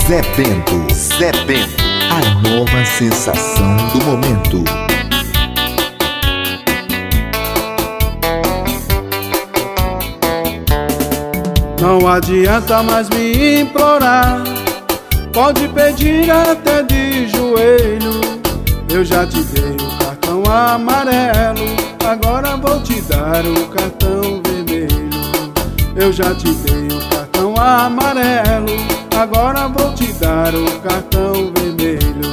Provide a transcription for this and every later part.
Zé Bento. Zé Bento. A nova sensação do momento. Não adianta mais me implorar, pode pedir até de joelho. Eu já te dei o cartão amarelo, agora vou te dar o cartão vermelho. Eu já te dei o cartão amarelo, agora vou te dar o cartão vermelho.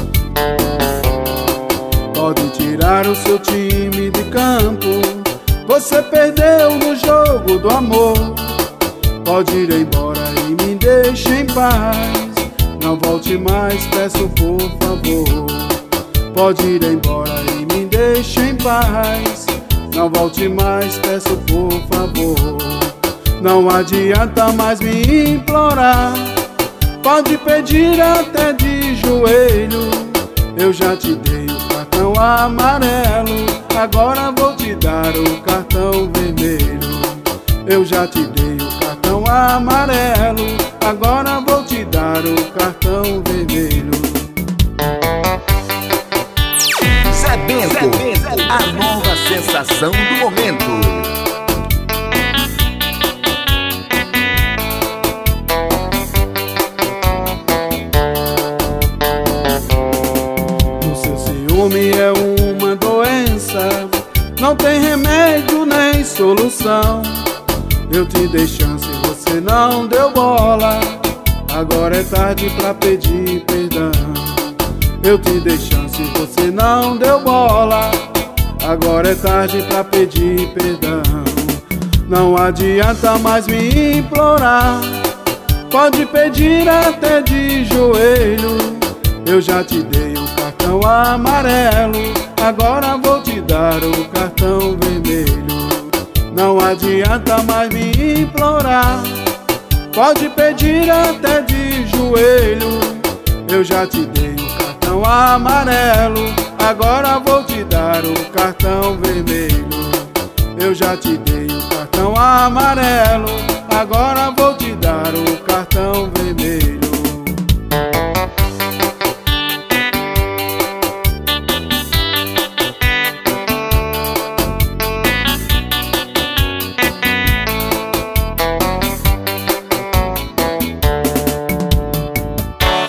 Pode tirar o seu time de campo, você perdeu no jogo do amor. Pode ir embora e me deixe em paz, não volte mais, peço por favor. Pode ir embora e me deixe em paz, não volte mais, peço por favor. Não adianta mais me implorar, pode pedir até de joelho. Eu já te dei o cartão amarelo, agora vou te dar o cartão vermelho. Eu já te dei o cartão amarelo, agora vou te dar o cartão vermelho. Zé Bento, a nova sensação do momento. O seu ciúme é uma doença, não tem remédio nem solução. Eu te dei chance, você não deu bola, agora é tarde pra pedir perdão. Eu te dei chance, você não deu bola, agora é tarde pra pedir perdão. Não adianta mais me implorar, pode pedir até de joelho. Eu já te dei o cartão amarelo, agora vou te dar o cartão vermelho. Não adianta mais me implorar, pode pedir até de joelho. Eu já te dei o cartão amarelo, agora vou te dar